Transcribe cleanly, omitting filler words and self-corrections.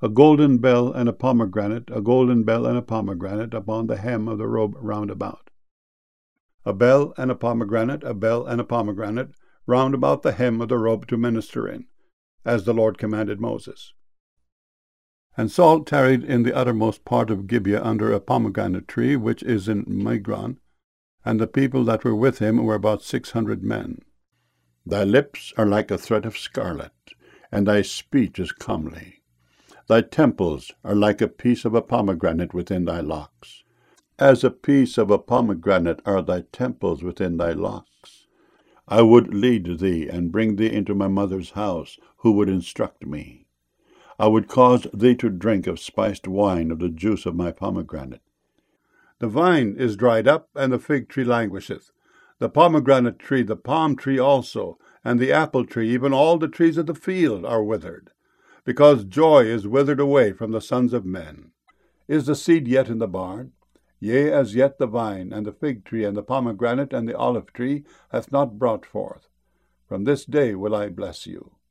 a golden bell and a pomegranate, a golden bell and a pomegranate upon the hem of the robe round about. A bell and a pomegranate, a bell and a pomegranate, round about the hem of the robe to minister in, as the Lord commanded Moses. And Saul tarried in the uttermost part of Gibeah under a pomegranate tree, which is in Migron, and the people that were with him were about 600 men. Thy lips are like a thread of scarlet, and thy speech is comely. Thy temples are like a piece of a pomegranate within thy locks. As a piece of a pomegranate are thy temples within thy locks. I would lead thee and bring thee into my mother's house, who would instruct me. I would cause thee to drink of spiced wine of the juice of my pomegranate. The vine is dried up, and the fig tree languisheth. The pomegranate tree, the palm tree also, and the apple tree, even all the trees of the field are withered, because joy is withered away from the sons of men. Is the seed yet in the barn? Yea, as yet the vine, and the fig tree, and the pomegranate, and the olive tree hath not brought forth. From this day will I bless you.